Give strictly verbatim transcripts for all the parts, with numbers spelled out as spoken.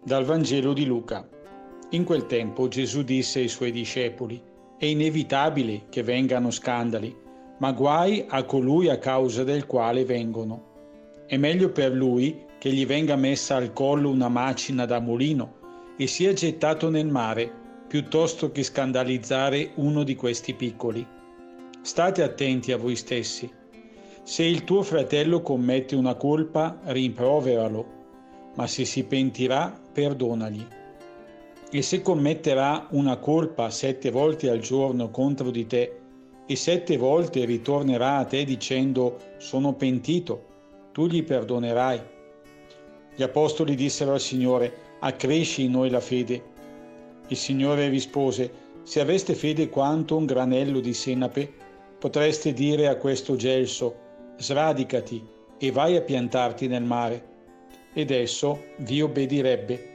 Dal Vangelo di Luca. In quel tempo Gesù disse ai suoi discepoli: «È inevitabile che vengano scandali, ma guai a colui a causa del quale vengono. È meglio per lui che gli venga messa al collo una macina da mulino e sia gettato nel mare, piuttosto che scandalizzare uno di questi piccoli. State attenti a voi stessi. Se il tuo fratello commette una colpa, rimproveralo, ma se si pentirà, perdonagli. E se commetterà una colpa sette volte al giorno contro di te e sette volte ritornerà a te dicendo sono pentito, tu gli perdonerai». Gli apostoli dissero al Signore: «Accresci in noi la fede». Il Signore rispose: «Se aveste fede quanto un granello di senape, potreste dire a questo gelso: sradicati e vai a piantarti nel mare, ed esso vi obbedirebbe».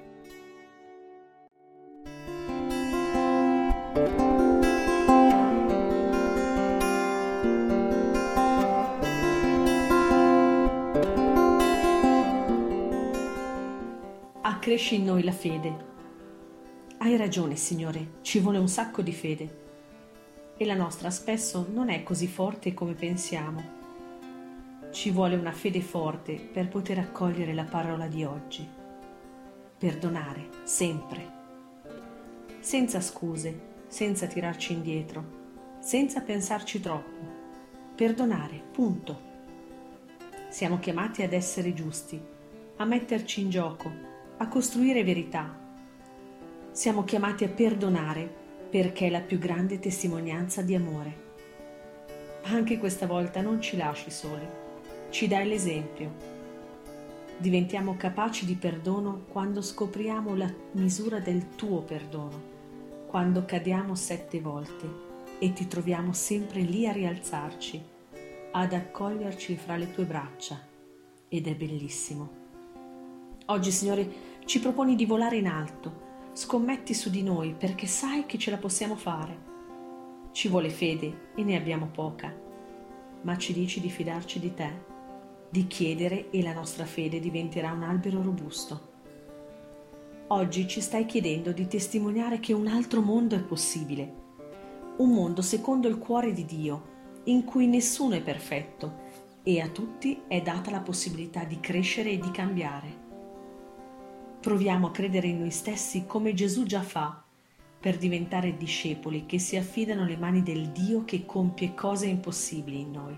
Accresci in noi la fede. Hai ragione, Signore, ci vuole un sacco di fede. E la nostra spesso non è così forte come pensiamo. Ci vuole una fede forte per poter accogliere la parola di oggi. Perdonare, sempre. Senza scuse, senza tirarci indietro, senza pensarci troppo. Perdonare, punto. Siamo chiamati ad essere giusti, a metterci in gioco, a costruire verità. Siamo chiamati a perdonare perché è la più grande testimonianza di amore. Anche questa volta non ci lasci soli. Ci dai l'esempio. Diventiamo capaci di perdono quando scopriamo la misura del tuo perdono, quando cadiamo sette volte e ti troviamo sempre lì a rialzarci, ad accoglierci fra le tue braccia. Ed è bellissimo. Oggi, Signore, ci proponi di volare in alto. Scommetti su di noi perché sai che ce la possiamo fare. Ci vuole fede e ne abbiamo poca, ma ci dici di fidarci di te, di chiedere e la nostra fede diventerà un albero robusto. Oggi ci stai chiedendo di testimoniare che un altro mondo è possibile, un mondo secondo il cuore di Dio, in cui nessuno è perfetto e a tutti è data la possibilità di crescere e di cambiare. Proviamo a credere in noi stessi come Gesù già fa, per diventare discepoli che si affidano alle mani del Dio che compie cose impossibili in noi.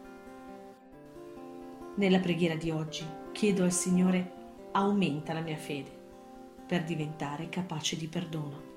Nella preghiera di oggi chiedo al Signore: aumenta la mia fede per diventare capace di perdono.